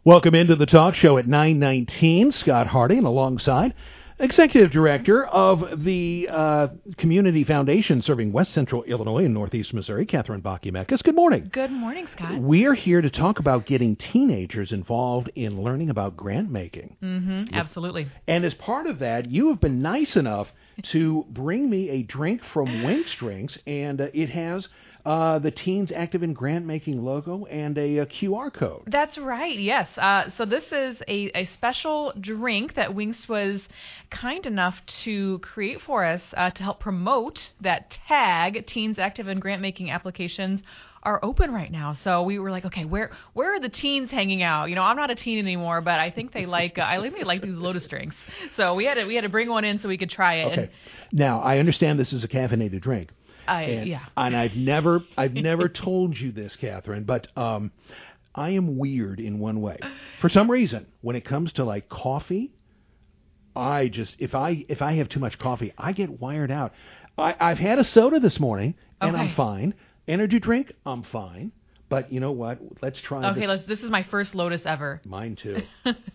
Welcome into the talk show at 9:19. Scott Harding alongside Executive Director of the Community Foundation serving West Central Illinois and Northeast Missouri, Catherine Bachie-Meckes. Good morning. Good morning, Scott. We are here to talk about getting teenagers involved in learning about grant making. Absolutely. And as part of that, you have been nice enough to bring me a drink from Winks Drinks, and it has the Teens Active in Grant Making logo and a QR code. That's right, yes. So this is a special drink that Winks was kind enough to create for us to help promote that tag. Teens Active in Grant Making applications are open right now. So we were like, okay, where are the teens hanging out? You know, I'm not a teen anymore, but I think they like I think they like these Lotus drinks. So we had to bring one in so we could try it. Okay. Now I understand this is a caffeinated drink. And I've never told you this, Catherine, but I am weird in one way. For some reason, when it comes to like coffee, I just if I have too much coffee, I get wired out. I've had a soda this morning and I'm fine. Energy drink, I'm fine. But you know what? Let's try this. Okay, this is my first Lotus ever. Mine too.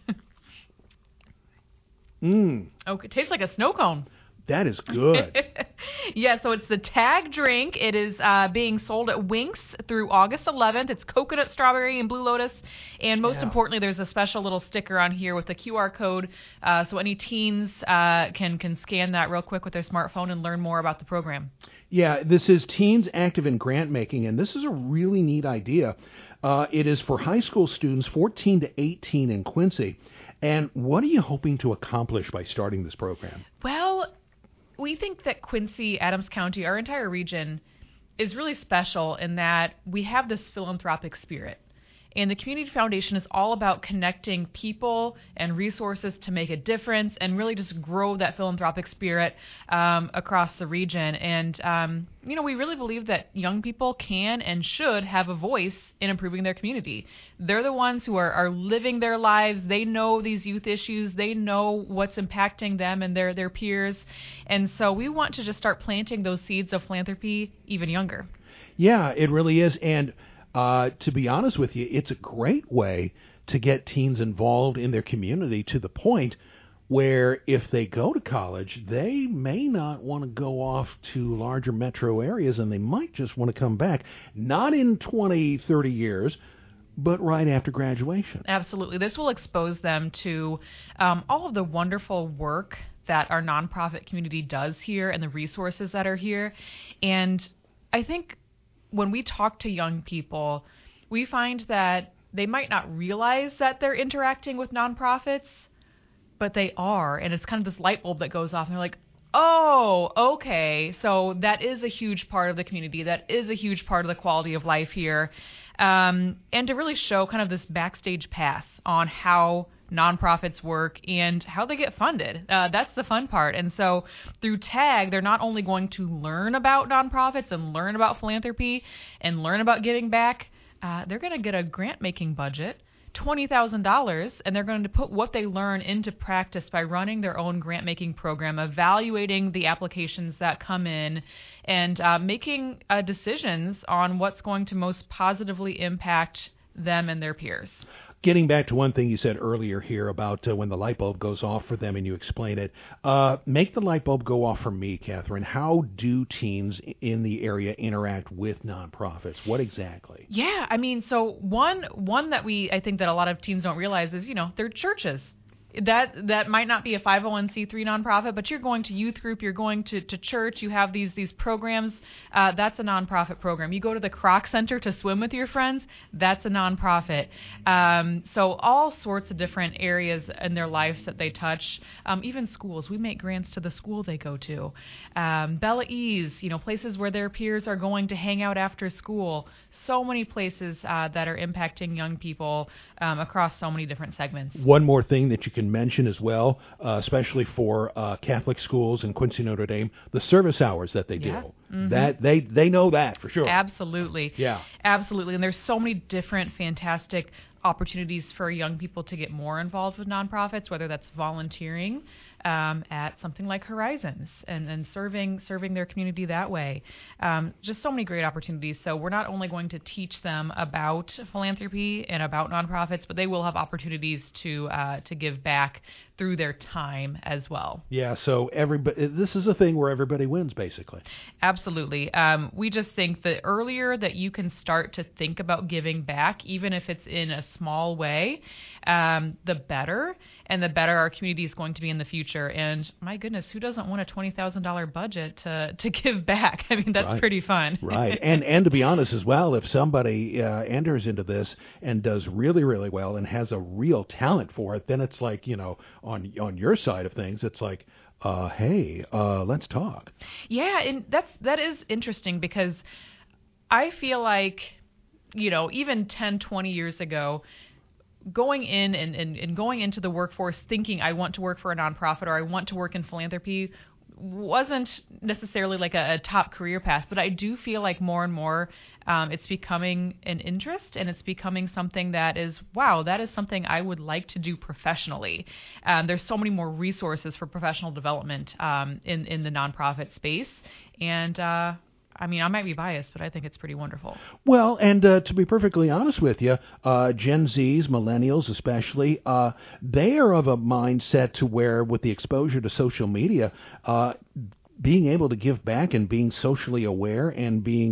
Okay, it tastes like a snow cone. That is good. Yeah, so it's the tag drink. It is being sold at Winks through August 11th. It's coconut, strawberry, and Blue Lotus. And most importantly, there's a special little sticker on here with the QR code, so any teens can scan that real quick with their smartphone and learn more about the program. Yeah, this is Teens Active in Grant Making, and this is a really neat idea. It is for high school students 14 to 18 in Quincy. And what are you hoping to accomplish by starting this program? Well, we think that Quincy, Adams County, our entire region, is really special in that we have this philanthropic spirit. And the Community Foundation is all about connecting people and resources to make a difference and really just grow that philanthropic spirit across the region. And, we really believe that young people can and should have a voice in improving their community. They're the ones who are living their lives. They know these youth issues. They know what's impacting them and their peers. And so we want to just start planting those seeds of philanthropy even younger. Yeah, it really is. And to be honest with you, it's a great way to get teens involved in their community to the point where if they go to college, they may not want to go off to larger metro areas and they might just want to come back, not in 20, 30 years, but right after graduation. Absolutely. This will expose them to all of the wonderful work that our nonprofit community does here and the resources that are here. And I think when we talk to young people, we find that they might not realize that they're interacting with nonprofits, but they are. And it's kind of this light bulb that goes off, and they're like, oh, okay. So that is a huge part of the community. That is a huge part of the quality of life here. And to really show kind of this backstage pass on how nonprofits work and how they get funded. That's the fun part. And so through TAG, they're not only going to learn about nonprofits and learn about philanthropy and learn about giving back, they're going to get a grant-making budget, $20,000, and they're going to put what they learn into practice by running their own grant-making program, evaluating the applications that come in, and making decisions on what's going to most positively impact them and their peers. Getting back to one thing you said earlier here about when the light bulb goes off for them and you explain it, make the light bulb go off for me, Catherine. How do teens in the area interact with nonprofits? What exactly? Yeah, I mean, so one that I think that a lot of teens don't realize is, they're churches. That might not be a 501c3 nonprofit, but you're going to youth group, you're going to church, you have these programs. That's a nonprofit program. You go to the Croc Center to swim with your friends. That's a nonprofit. So all sorts of different areas in their lives that they touch. Even schools. We make grants to the school they go to. Bella Ease, places where their peers are going to hang out after school. So many places that are impacting young people across so many different segments. One more thing that you can mention as well, especially for Catholic schools in Quincy, Notre Dame, the service hours that they do. Mm-hmm. That they know that for sure. Absolutely. Yeah. Absolutely. And there's so many different fantastic opportunities for young people to get more involved with nonprofits, whether that's volunteering, at something like Horizons and serving their community that way. Just so many great opportunities. So we're not only going to teach them about philanthropy and about nonprofits, but they will have opportunities to give back through their time as well. Yeah, so this is a thing where everybody wins, basically. Absolutely. We just think the earlier that you can start to think about giving back, even if it's in a small way, the better, and the better our community is going to be in the future. And my goodness, who doesn't want a $20,000 budget to give back? I mean, that's pretty fun. Right. And to be honest as well, if somebody enters into this and does really, really well and has a real talent for it, then it's like, on your side of things, it's like, hey, let's talk. Yeah, and that is interesting because I feel like, even 10, 20 years ago, going in and going into the workforce thinking I want to work for a nonprofit or I want to work in philanthropy wasn't necessarily like a top career path, but I do feel like more and more it's becoming an interest, and it's becoming something that is something I would like to do professionally. There's so many more resources for professional development in the nonprofit space, and I might be biased, but I think it's pretty wonderful. Well, and to be perfectly honest with you, Gen Zs, millennials especially, they are of a mindset to where, with the exposure to social media, being able to give back and being socially aware and being,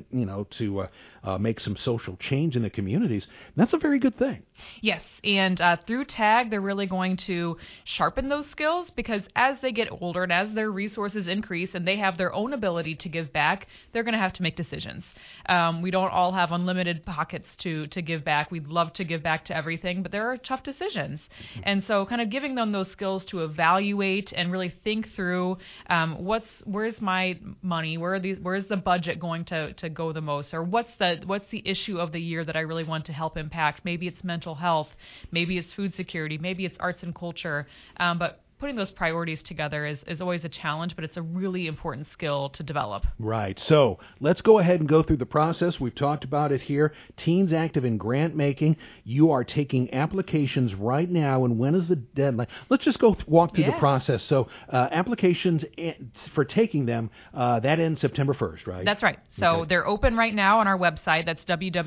to make some social change in the communities, that's a very good thing. Yes, and through TAG, they're really going to sharpen those skills because as they get older and as their resources increase and they have their own ability to give back, they're going to have to make decisions. We don't all have unlimited pockets to give back. We'd love to give back to everything, but there are tough decisions. And so kind of giving them those skills to evaluate and really think through where's my money, where's the budget going to go the most, or what's the issue of the year that I really want to help impact. Maybe it's mental health, maybe it's food security, maybe it's arts and culture, but putting those priorities together is always a challenge, but it's a really important skill to develop. Right. So let's go ahead and go through the process. We've talked about it here. Teens active in grant making. You are taking applications right now, and when is the deadline? Let's just walk through the process. So applications for taking them, that ends September 1st, right? That's right. So they're open right now on our website. That's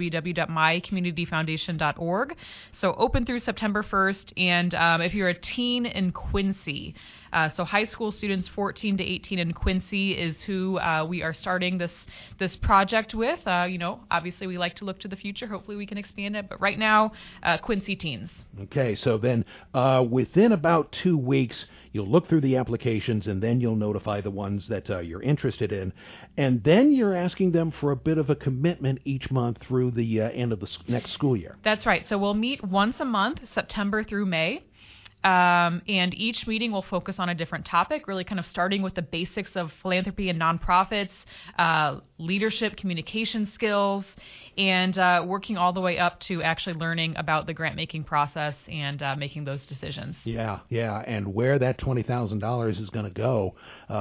www.mycommunityfoundation.org. So open through September 1st, and if you're a teen in Quincy, so high school students 14 to 18 in Quincy is who we are starting this project with. Obviously we like to look to the future. Hopefully we can expand it, but right now, Quincy teens. Okay, so then within about 2 weeks, you'll look through the applications, and then you'll notify the ones that you're interested in. And then you're asking them for a bit of a commitment each month through the end of the next school year. That's right. So we'll meet once a month, September through May. And each meeting will focus on a different topic, really kind of starting with the basics of philanthropy and nonprofits, leadership, communication skills, and working all the way up to actually learning about the grant-making process and making those decisions. Yeah, and where that $20,000 is going to go,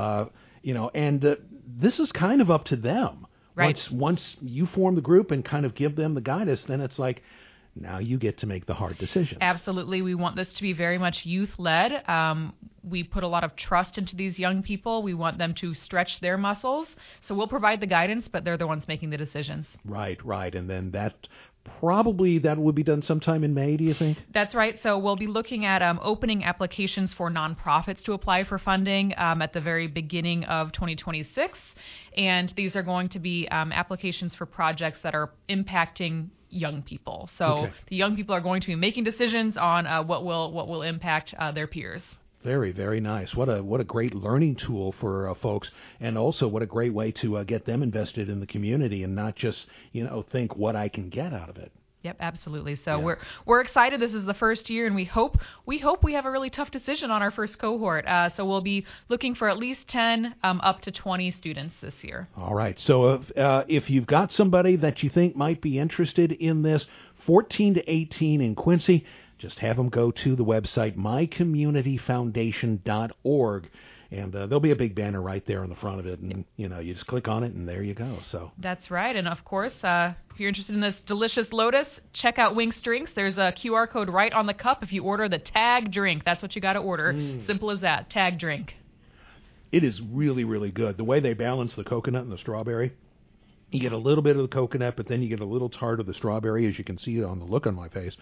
and this is kind of up to them. Right. Once you form the group and kind of give them the guidance, then it's like, now you get to make the hard decision. Absolutely. We want this to be very much youth-led. We put a lot of trust into these young people. We want them to stretch their muscles. So we'll provide the guidance, but they're the ones making the decisions. Right. And then that would be done sometime in May, do you think? That's right. So we'll be looking at opening applications for nonprofits to apply for funding at the very beginning of 2026. And these are going to be applications for projects that are impacting young people. So the young people are going to be making decisions on what will impact their peers. Very, very nice. What a great learning tool for folks, and also what a great way to get them invested in the community and not just think what I can get out of it. Yep, absolutely. So we're excited. This is the first year, and we hope we have a really tough decision on our first cohort. So we'll be looking for at least 10 up to 20 students this year. All right. So if you've got somebody that you think might be interested in this, 14 to 18 in Quincy, just have them go to the website mycommunityfoundation.org. And there'll be a big banner right there on the front of it, and you just click on it, and there you go. So that's right. And of course, if you're interested in this delicious Lotus, check out Winks Drinks. There's a QR code right on the cup if you order the Tag drink. That's what you got to order. Simple as that. Tag drink. It is really, really good. The way they balance the coconut and the strawberry. You get a little bit of the coconut, but then you get a little tart of the strawberry, as you can see on the look on my face.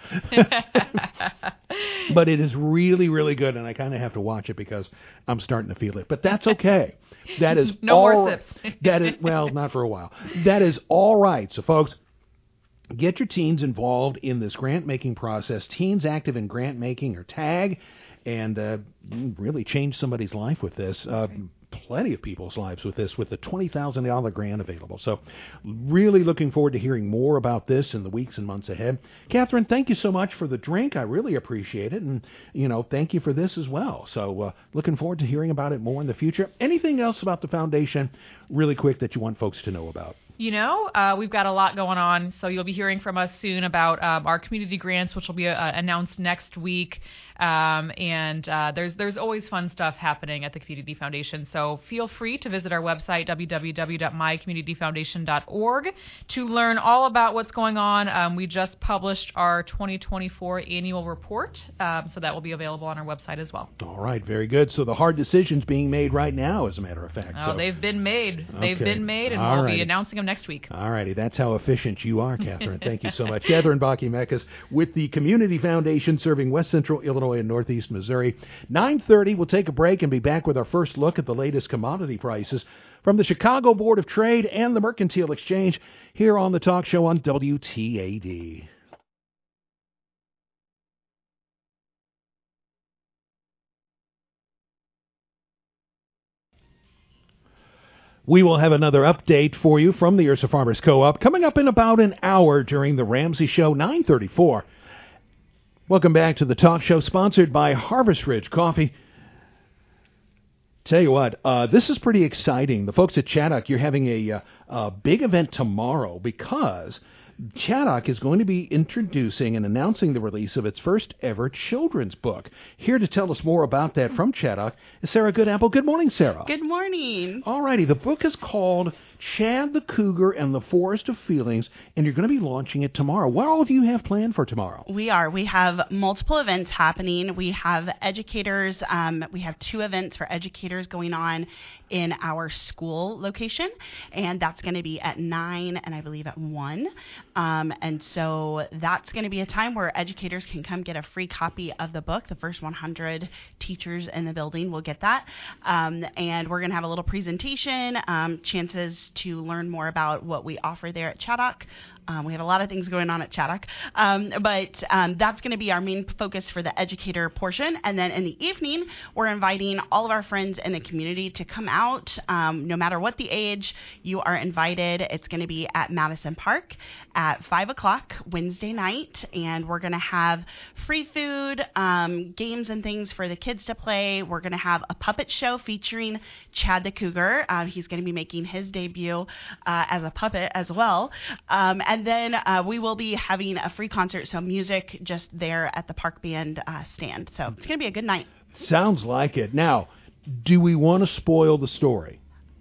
But it is really, really good, and I kind of have to watch it because I'm starting to feel it. But that's okay. That is no more sips. That is, well, not for a while. That is all right. So, folks, get your teens involved in this grant-making process. Teens Active in Grant Making, or TAG, and really change somebody's life with this. Plenty of people's lives with this, with the $20,000 grant available. So really looking forward to hearing more about this in the weeks and months ahead. Catherine, thank you so much for the drink. I really appreciate it. And, thank you for this as well. So looking forward to hearing about it more in the future. Anything else about the foundation really quick that you want folks to know about? We've got a lot going on, so you'll be hearing from us soon about our community grants, which will be announced next week. And there's always fun stuff happening at the Community Foundation. So feel free to visit our website, www.mycommunityfoundation.org, to learn all about what's going on. We just published our 2024 annual report, so that will be available on our website as well. All right, very good. So the hard decisions being made right now, as a matter of fact. Oh, they've been made. They've been made, and we'll be announcing them next week. All righty. That's how efficient you are, Catherine. Thank you so much. Catherine Bachie-Mekes with the Community Foundation, serving West Central Illinois and Northeast Missouri. 9:30, we'll take a break and be back with our first look at the latest commodity prices from the Chicago Board of Trade and the Mercantile Exchange here on the Talk Show on WTAD. We will have another update for you from the Ursa Farmers Co-op coming up in about an hour during the Ramsey Show, 9:34. Welcome back to the Talk Show, sponsored by Harvest Ridge Coffee. Tell you what, this is pretty exciting. The folks at Chaddock, you're having a big event tomorrow because Chaddock is going to be introducing and announcing the release of its first ever children's book. Here to tell us more about that from Chaddock is Sarah Goodapple. Good morning, Sarah. Good morning. All righty. The book is called Chad the Cougar and the Forest of Feelings, and you're going to be launching it tomorrow. What all do you have planned for tomorrow? We have multiple events happening. We have educators. We have 2 events for educators going on in our school location, and that's going to be at 9 and I believe at 1. And so that's going to be a time where educators can come get a free copy of the book. The first 100 teachers in the building will get that. And we're going to have a little presentation, chances to learn more about what we offer there at Chaddock. We have a lot of things going on at Chaddock, but that's going to be our main focus for the educator portion. And then in the evening, we're inviting all of our friends in the community to come out. No matter what the age, you are invited. It's going to be at Madison Park at 5 o'clock Wednesday night, and we're going to have free food, games and things for the kids to play. We're going to have a puppet show featuring Chad the Cougar. He's going to be making his debut as a puppet as well. And then we will be having a free concert, so music just there at the Park Band stand. So it's going to be a good night. Sounds like it. Now, do we want to spoil the story?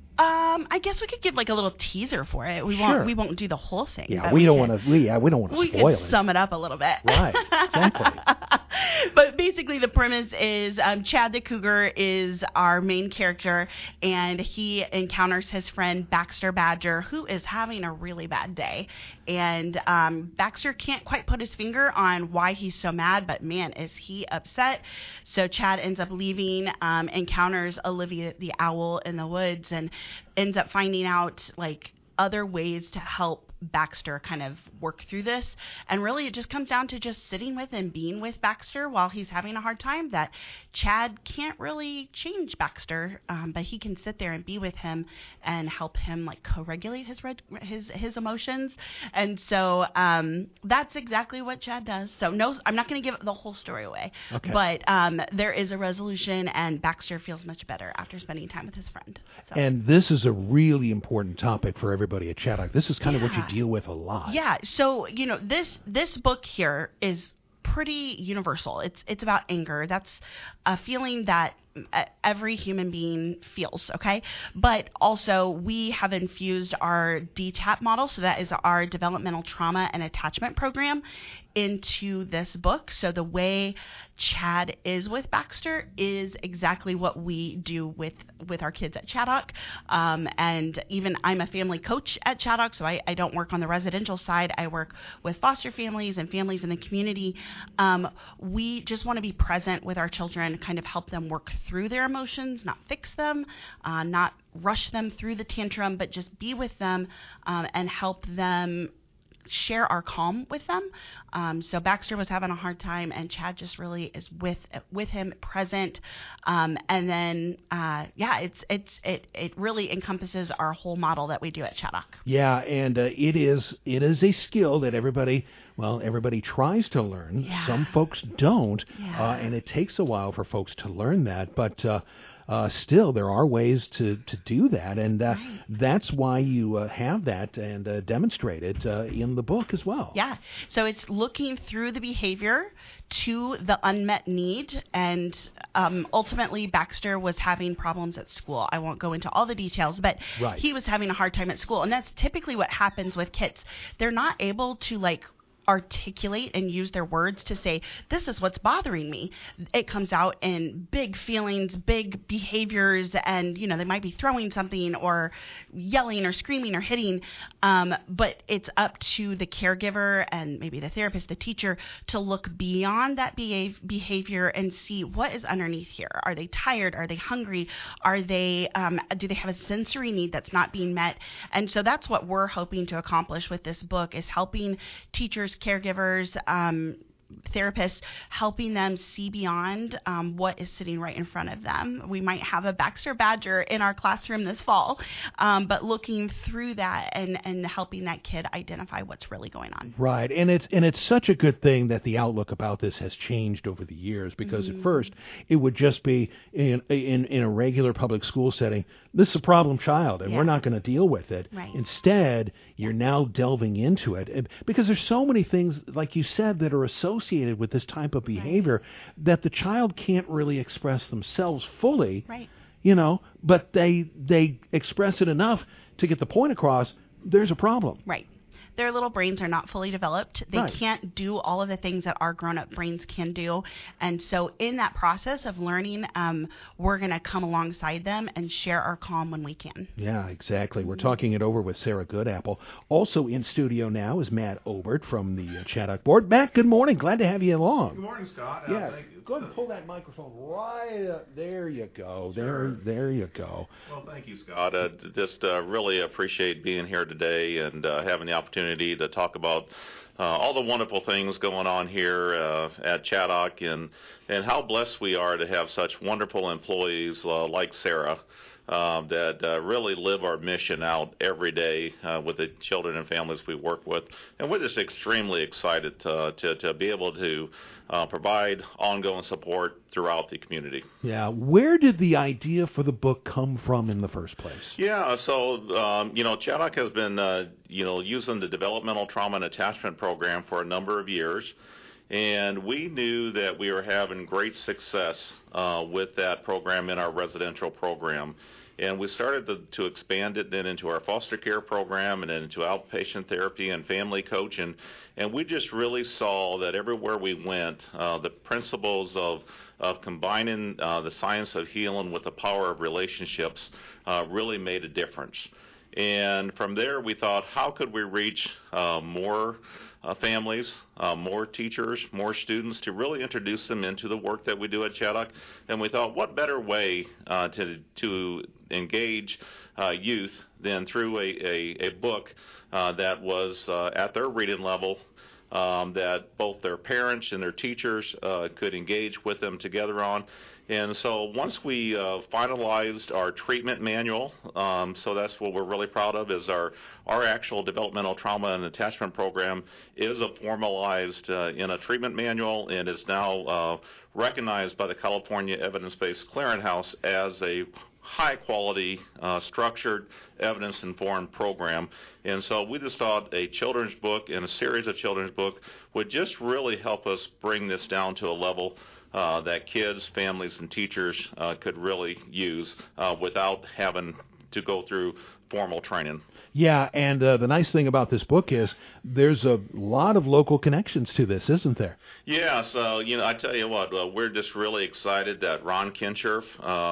I guess we could give like a little teaser for it. We won't do the whole thing. Yeah, we don't want to spoil it. We can sum it up a little bit. Right, exactly. But basically the premise is Chad the Cougar is our main character, and he encounters his friend Baxter Badger, who is having a really bad day. And Baxter can't quite put his finger on why he's so mad, but man, is he upset. So Chad ends up leaving, encounters Olivia the owl in the woods, and ends up finding out like other ways to help Baxter kind of work through this. And really it just comes down to just sitting with and being with Baxter while he's having a hard time, that Chad can't really change Baxter, but he can sit there and be with him and help him like co-regulate his emotions. And so that's exactly what Chad does. So no, I'm not going to give the whole story away, okay. But there is a resolution, and Baxter feels much better after spending time with his friend. So. And this is a really important topic for everybody at Chaddock. This is kind of what you deal with a lot. Yeah. So, this book here is pretty universal. It's about anger. That's a feeling that every human being feels, okay? But also, we have infused our DTAP model, so that is our developmental trauma and attachment program, into this book. So the way Chad is with Baxter is exactly what we do with our kids at Chaddock. And even I'm a family coach at Chaddock, so I don't work on the residential side. I work with foster families and families in the community. We just want to be present with our children, kind of help them work through their emotions, not fix them, not rush them through the tantrum, but just be with them and help them share our calm with them. So Baxter was having a hard time, and Chad just really is with him, present. And then it really encompasses our whole model that we do at Chaddock. Yeah, and it is a skill that everybody tries to learn. Yeah. Some folks don't, Yeah. and it takes a while for folks to learn that. But still, there are ways to do that, and Right. that's why you have that and demonstrate it in the book as well. Yeah. So it's looking through the behavior to the unmet need, and ultimately Baxter was having problems at school. I won't go into all the details, but Right. he was having a hard time at school, and that's typically what happens with kids. They're not able to articulate and use their words to say, this is what's bothering me. It comes out in big feelings, big behaviors, and they might be throwing something or yelling or screaming or hitting, but it's up to the caregiver and maybe the therapist, the teacher, to look beyond that behavior and see what is underneath here. Are they tired? Are they hungry? Are they do they have a sensory need that's not being met? And so that's what we're hoping to accomplish with this book, is helping teachers, caregivers, therapists, helping them see beyond what is sitting right in front of them. We might have a Baxter Badger in our classroom this fall, but looking through that and helping that kid identify what's really going on. Right, and it's such a good thing that the outlook about this has changed over the years, because Mm-hmm. at first it would just be in a regular public school setting, this is a problem child, and Yeah. we're not going to deal with it. Right. Instead, you're now delving into it, because there's so many things, like you said, that are associated with this type of behavior that the child can't really express themselves fully. Right. But they express it enough to get the point across. There's a problem. Right. Their little brains are not fully developed. They Right. can't do all of the things that our grown-up brains can do. And so in that process of learning, we're going to come alongside them and share our calm when we can. Yeah, exactly. We're talking it over with Sarah Goodapple. Also in studio now is Matt Obert from the Chaddock Board. Matt, good morning. Glad to have you along. Good morning, Scott. Yeah, Thank you. go ahead and pull that microphone right up. There you go. There you go. Well, thank you, Scott. Just really appreciate being here today and having the opportunity to talk about all the wonderful things going on here at Chaddock, and how blessed we are to have such wonderful employees like Sarah that really live our mission out every day with the children and families we work with. And we're just extremely excited to be able to provide ongoing support throughout the community. Yeah, where did the idea for the book come from in the first place? Yeah, so, Chaddock has been, using the Developmental Trauma and Attachment Program for a number of years, and we knew that we were having great success with that program in our residential program. And we started to expand it then into our foster care program and then into outpatient therapy and family coaching. And we just really saw that everywhere we went, the principles of combining the science of healing with the power of relationships really made a difference. And from there, we thought, how could we reach more families, more teachers, more students, to really introduce them into the work that we do at Chaddock? And we thought, what better way to engage youth than through a book that was at their reading level, that both their parents and their teachers could engage with them together on. And so once we finalized our treatment manual, so that's what we're really proud of, is our actual developmental trauma and attachment program is formalized in a treatment manual, and is now recognized by the California Evidence-Based Clearinghouse as a high-quality, structured, evidence-informed program. And so we just thought a children's book and a series of children's books would just really help us bring this down to a level that kids, families, and teachers could really use without having to go through formal training. Yeah, and the nice thing about this book is there's a lot of local connections to this, isn't there? Yeah, so, I tell you what, we're just really excited that Ron Kincherf,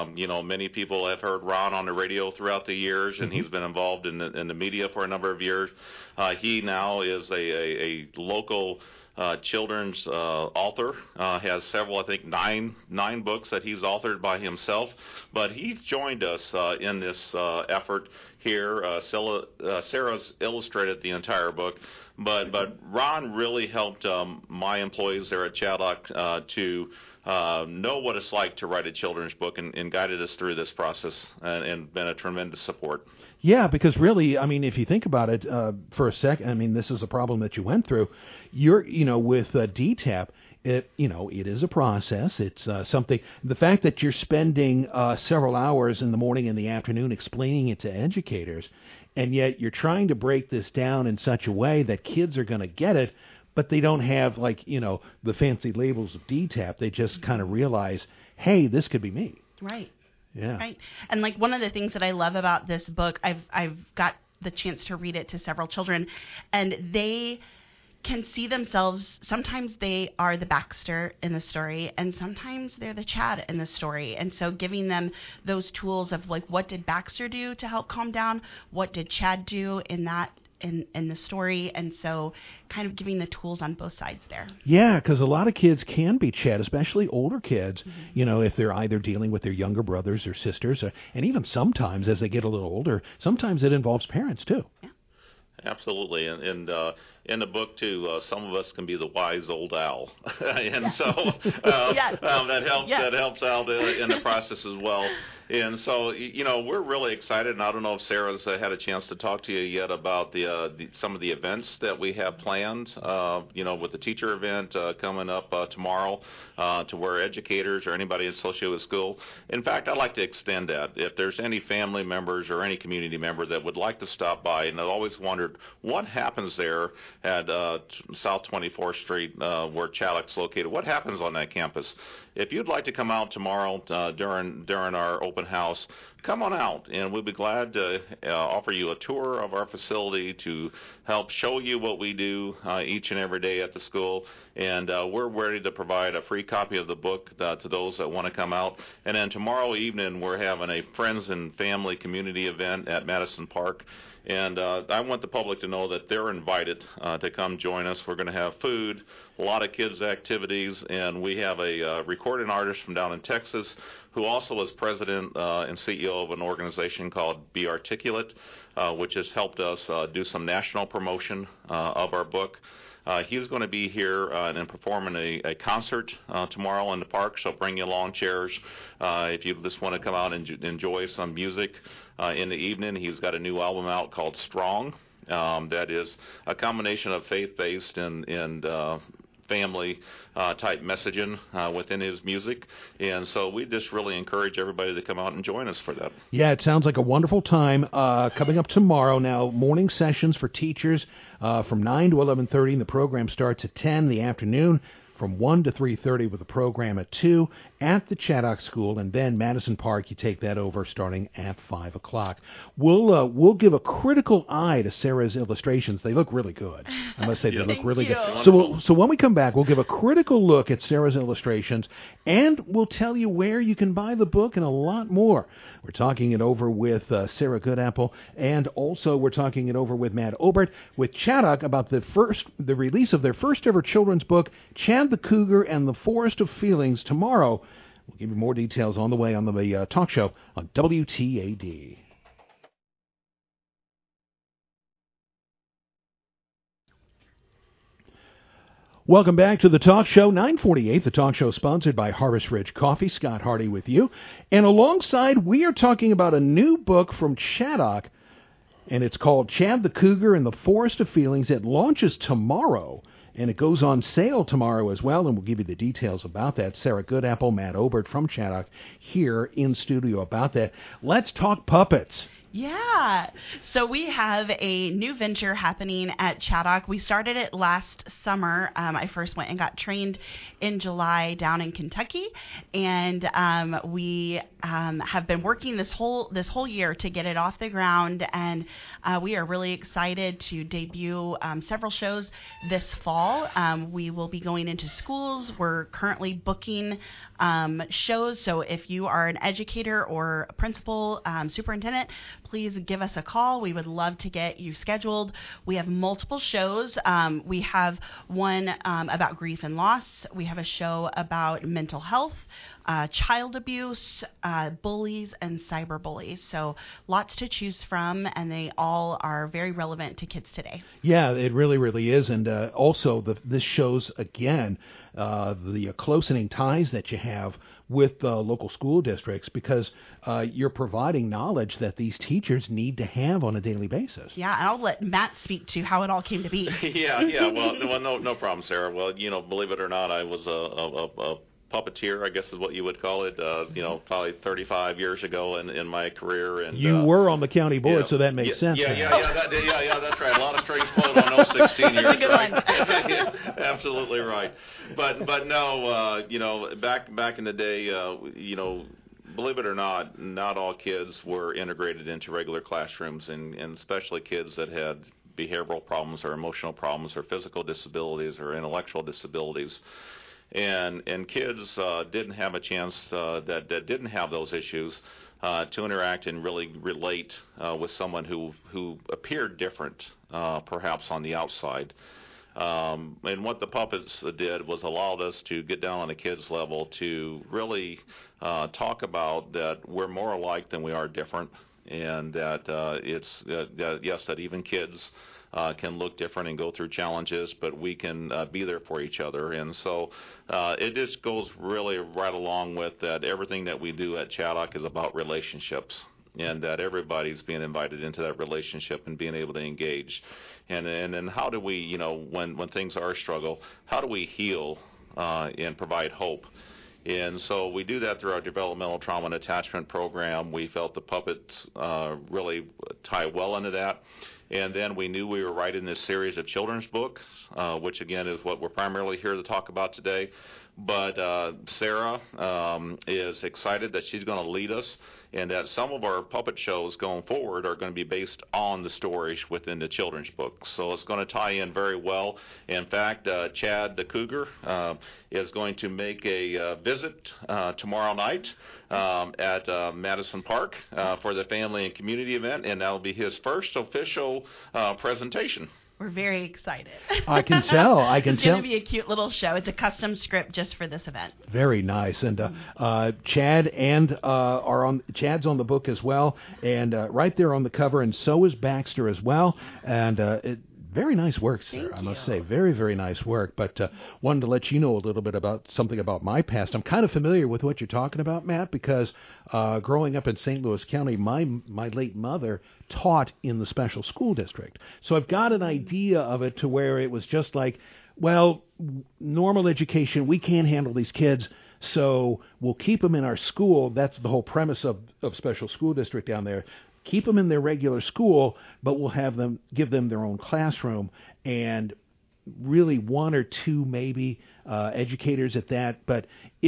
many people have heard Ron on the radio throughout the years, and he's been involved in the media for a number of years. He now is a local children's author, has several, I think 9 books that he's authored by himself, but he's joined us in this effort here. Sarah's illustrated the entire book, but Ron really helped my employees there at Chaddock to know what it's like to write a children's book and guided us through this process and been a tremendous support. Yeah, because really, if you think about it for a second, this is a problem that you went through. You're, with DTAP, it is a process. It's something. The fact that you're spending several hours in the morning and the afternoon explaining it to educators, and yet you're trying to break this down in such a way that kids are going to get it, but they don't have the fancy labels of DTAP. They just kind of realize, hey, this could be me. Right. Yeah. Right. And one of the things that I love about this book, I've got the chance to read it to several children, and they can see themselves. Sometimes they are the Baxter in the story, and sometimes they're the Chad in the story. And so giving them those tools of what did Baxter do to help calm down? What did Chad do in the story? And so kind of giving the tools on both sides there. Yeah, because a lot of kids can be Chad, especially older kids, if they're either dealing with their younger brothers or sisters, and even sometimes as they get a little older, sometimes it involves parents too. Yeah. Absolutely, and in the book too, some of us can be the wise old owl, and so that helps out in the process as well. And so, we're really excited, and I don't know if Sarah's had a chance to talk to you yet about some of the events that we have planned, with the teacher event coming up tomorrow, to where educators or anybody associated with school. In fact, I'd like to extend that. If there's any family members or any community member that would like to stop by, and I've always wondered what happens there at South 24th Street, where Chaddock's located. What happens on that campus? If you'd like to come out tomorrow during our open house, come on out, and we'll be glad to offer you a tour of our facility to help show you what we do each and every day at the school. And we're ready to provide a free copy of the book to those that want to come out. And then tomorrow evening, we're having a friends and family community event at Madison Park. And I want the public to know that they're invited to come join us. We're going to have food, a lot of kids' activities, and we have a recording artist from down in Texas who also is president and CEO of an organization called Be Articulate, which has helped us do some national promotion of our book. He's going to be here and performing a concert tomorrow in the park, so bring your lawn chairs if you just want to come out and enjoy some music in the evening. He's got a new album out called Strong that is a combination of faith-based and family type messaging within his music, and so we just really encourage everybody to come out and join us for that. Yeah, it sounds like a wonderful time coming up tomorrow. Now, morning sessions for teachers from 9 to 11:30, and the program starts at 10 in the afternoon. From 1 to 3:30 with a program at 2 at the Chaddock School, and then Madison Park, you take that over starting at 5 o'clock. We'll give a critical eye to Sarah's illustrations. They look really good. I must say, they look really good. So when we come back, we'll give a critical look at Sarah's illustrations, and we'll tell you where you can buy the book and a lot more. We're talking it over with Sarah Goodapple, and also we're talking it over with Matt Obert with Chaddock about the release of their first ever children's book, Chad the Cougar and the Forest of Feelings, tomorrow. We'll give you more details on the way on the talk show on WTAD. Welcome back to the Talk Show, 948. The Talk Show sponsored by Harvest Ridge Coffee. Scott Hardy with you. And alongside, we are talking about a new book from Chaddock, and it's called Chad the Cougar and the Forest of Feelings. It launches tomorrow. and it goes on sale tomorrow as well, and we'll give you the details about that. Sarah Goodapple, Matt Obert from Chaddock here in studio about that. Let's talk puppets. Yeah. So we have a new venture happening at Chaddock. We started it last summer. I first went and got trained in July down in Kentucky, and we have been working this whole year to get it off the ground, and we are really excited to debut several shows this fall. We will be going into schools. We're currently booking shows, so if you are an educator or a principal, superintendent, please give us a call. We would love to get you scheduled. We have multiple shows. We have one about grief and loss. We have a show about mental health, child abuse, bullies, and cyberbullies. So lots to choose from, and they all are very relevant to kids today. Yeah, it really, really is. And also, this shows, again, the closening ties that you have with local school districts, because you're providing knowledge that these teachers need to have on a daily basis. Yeah, and I'll let Matt speak to how it all came to be. Yeah. Well, no problem, Sarah. Well, believe it or not, I was a puppeteer, I guess is what you would call it, probably 35 years ago in my career. And you were on the county board, so that makes sense. Yeah, that's right. A lot of strings pulled on those 16 years. That's a good right? one. Yeah, absolutely right. But no, back in the day, believe it or not all kids were integrated into regular classrooms, and especially kids that had behavioral problems or emotional problems or physical disabilities or intellectual disabilities. And kids didn't have a chance that didn't have those issues to interact and really relate with someone who appeared different, perhaps on the outside. And what the puppets did was allowed us to get down on a kid's level to really talk about that we're more alike than we are different, and that that even kids can look different and go through challenges, but we can be there for each other. And so it just goes really right along with that. Everything that we do at Chaddock is about relationships, and that everybody's being invited into that relationship and being able to engage. And then how do we, when things are a struggle, how do we heal and provide hope? And so we do that through our developmental trauma and attachment program. We felt the puppets really tie well into that. And then we knew we were writing this series of children's books, which again is what we're primarily here to talk about today. But Sarah is excited that she's going to lead us, and that some of our puppet shows going forward are going to be based on the stories within the children's book. So it's going to tie in very well. In fact, Chad the Cougar is going to make a visit tomorrow night at Madison Park for the family and community event, and that will be his first official presentation. We're very excited. I can tell. It's going to be a cute little show. It's a custom script just for this event. Very nice. And Chad Chad's on the book as well, and right there on the cover, and so is Baxter as well. And very nice work, sir. I must say, very, very nice work. But wanted to let you know a little bit about something about my past. I'm kind of familiar with what you're talking about, Matt, because growing up in St. Louis County, my late mother taught in the special school district. So I've got an idea of it to where it was just like, well, normal education, we can't handle these kids, so we'll keep them in our school. That's the whole premise of special school district down there. Keep them in their regular school, but we'll give them their own classroom, and really one or two maybe educators at that. But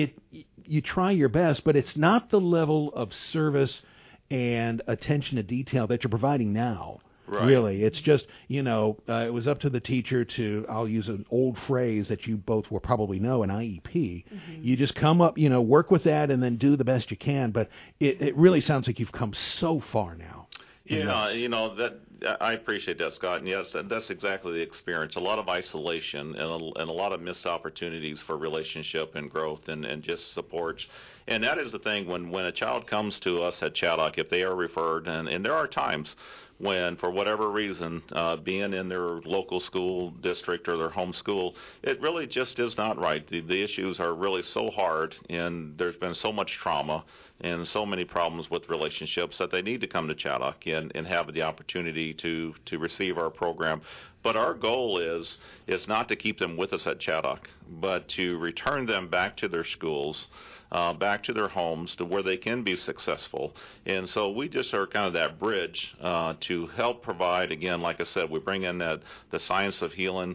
you try your best, but it's not the level of service and attention to detail that you're providing now. Right. Really, it's just, it was up to the teacher to, I'll use an old phrase that you both will probably know, an IEP. Mm-hmm. You just come up, work with that and then do the best you can. But it really sounds like you've come so far now. Yeah, that I appreciate that, Scott. And yes, that's exactly the experience. A lot of isolation and a lot of missed opportunities for relationship and growth and just support. And that is the thing when a child comes to us at Chaddock, if they are referred, and there are times when, for whatever reason, being in their local school district or their home school, it really just is not right. The issues are really so hard, and there's been so much trauma and so many problems with relationships that they need to come to Chaddock and have the opportunity to receive our program. But our goal is not to keep them with us at Chaddock, but to return them back to their schools, back to their homes, to where they can be successful. And so we just are kind of that bridge to help provide, again, like I said, we bring in the science of healing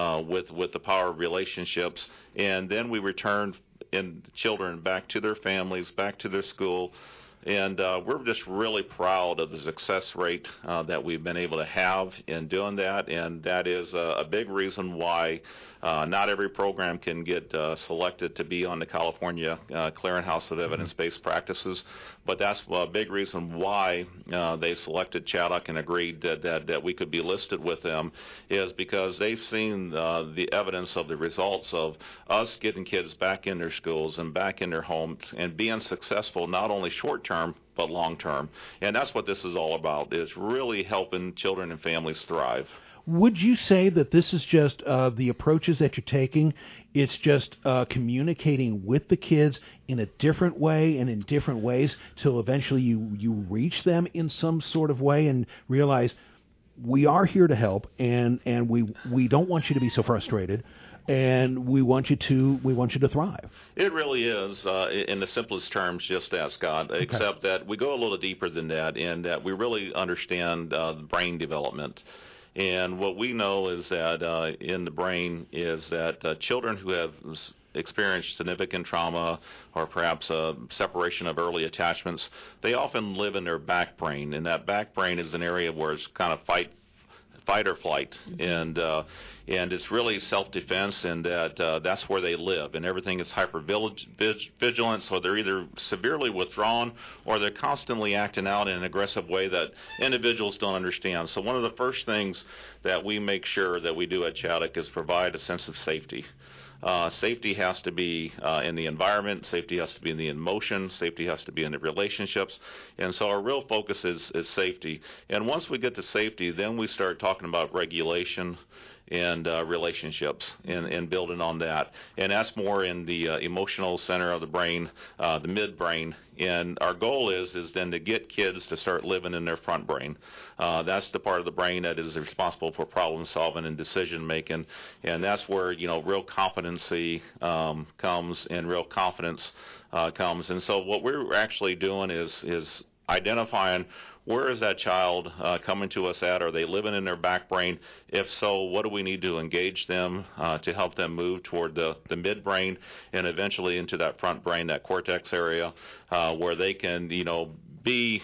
with the power of relationships, and then we return children back to their families, back to their school. And we're just really proud of the success rate that we've been able to have in doing that, and that is a big reason why not every program can get selected to be on the California Clearinghouse of Evidence-Based Practices, but that's a big reason why they selected Chaddock and agreed that we could be listed with them, is because they've seen the evidence of the results of us getting kids back in their schools and back in their homes and being successful, not only short-term, but long-term. And that's what this is all about, is really helping children and families thrive. Would you say that this is just the approaches that you're taking? It's just communicating with the kids in a different way and in different ways till eventually you reach them in some sort of way and realize we are here to help, and we don't want you to be so frustrated, and we want you to thrive. It really is, in the simplest terms, just that, Scott, okay. Except that we go a little deeper than that, in that we really understand the brain development. And what we know is that in the brain is that children who have experienced significant trauma or perhaps a separation of early attachments, they often live in their back brain, and that back brain is an area where it's kind of fight or flight, and it's really self-defense, and that's where they live, and everything is hyper-vigilant, so they're either severely withdrawn or they're constantly acting out in an aggressive way that individuals don't understand. So one of the first things that we make sure that we do at Chaddock is provide a sense of safety. Safety has to be in the environment, safety has to be in the emotion, safety has to be in the relationships, and so our real focus is safety. And once we get to safety, then we start talking about regulation and relationships and building on that. And that's more in the emotional center of the brain, the midbrain. And our goal is then to get kids to start living in their front brain. That's the part of the brain that is responsible for problem solving and decision making. And that's where, real competency comes and real confidence comes. And so what we're actually doing is identifying where is that child coming to us at? Are they living in their back brain? If so, what do we need to engage them to help them move toward the midbrain and eventually into that front brain, that cortex area, where they can, be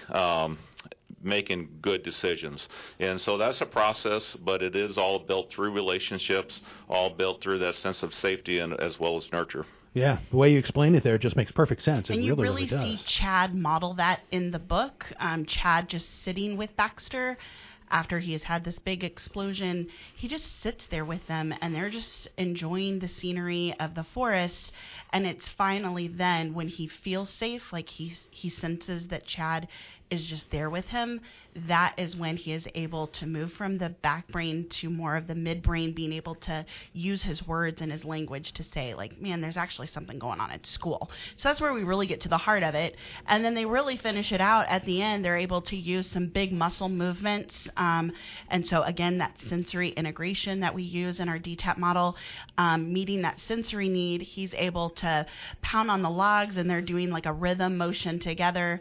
making good decisions. And so that's a process, but it is all built through relationships, all built through that sense of safety and as well as nurture. Yeah, the way you explain it there just makes perfect sense. And you really does. See Chad model that in the book. Chad just sitting with Baxter after he has had this big explosion. He just sits there with them, and they're just enjoying the scenery of the forest. And it's finally then when he feels safe, like he senses that Chad is just there with him, that is when he is able to move from the back brain to more of the midbrain, being able to use his words and his language to say, like, man, there's actually something going on at school. So that's where we really get to the heart of it. And then they really finish it out at the end. They're able to use some big muscle movements. And so, again, that sensory integration that we use in our DTAP model, meeting that sensory need, he's able to pound on the logs, and they're doing like a rhythm motion together.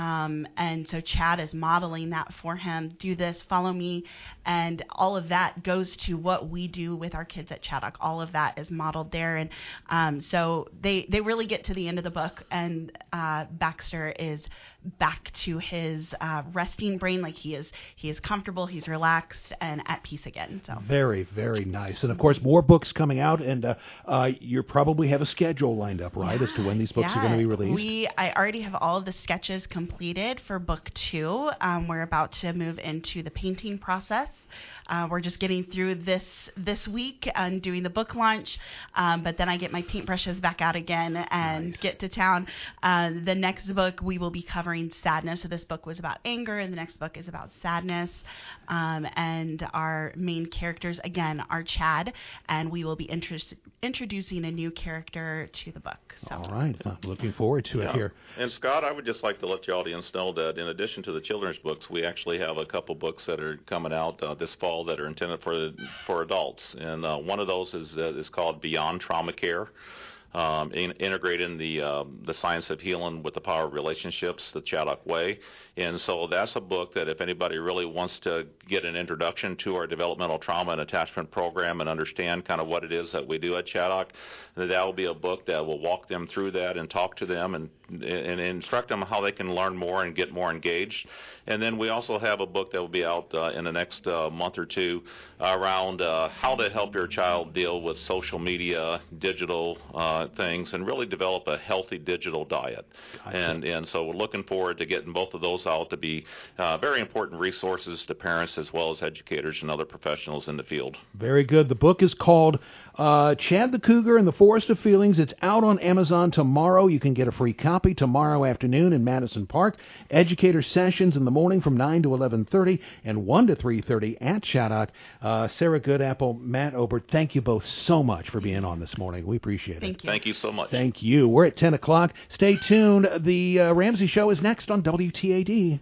And so Chad is modeling that for him. Do this, follow me. And all of that goes to what we do with our kids at Chaddock. All of that is modeled there. And so they really get to the end of the book, and Baxter is back to his resting brain, like he is comfortable, he's relaxed, and at peace again. So very, very nice. And of course, more books coming out, and you probably have a schedule lined up, right, as to when these books are going to be released? I already have all of the sketches completed for book 2. We're about to move into the painting process. We're just getting through this week and doing the book launch, but then I get my paintbrushes back out again and get to town. The next book we will be covering sadness. So this book was about anger, and the next book is about sadness. And our main characters, again, are Chad, and we will be introducing a new character to the book. So. All right. I'm looking forward to it here. And Scott, I would just like to let the audience know that that in addition to the children's books, we actually have a couple books that are coming out this fall that are intended for adults. And one of those is called Beyond Trauma Care. Integrating the science of healing with the power of relationships, the Chaddock Way. And so that's a book that if anybody really wants to get an introduction to our developmental trauma and attachment program and understand kind of what it is that we do at Chaddock, that will be a book that will walk them through that and talk to them and instruct them how they can learn more and get more engaged. And then we also have a book that will be out in the next month or two around how to help your child deal with social media, digital things, and really develop a healthy digital diet. And so we're looking forward to getting both of those out to be very important resources to parents as well as educators and other professionals in the field. Very good. The book is called Chad the Cougar and the Forest of Feelings. It's out on Amazon tomorrow. You can get a free copy tomorrow afternoon in Madison Park. Educator sessions in the morning from 9 to 11:30 and 1 to 3:30 at Chaddock. Sarah Goodapple, Matt Obert, thank you both so much for being on this morning. We appreciate it. Thank you. Thank you so much. Thank you. We're at 10 o'clock. Stay tuned. The Ramsey Show is next on WTAD.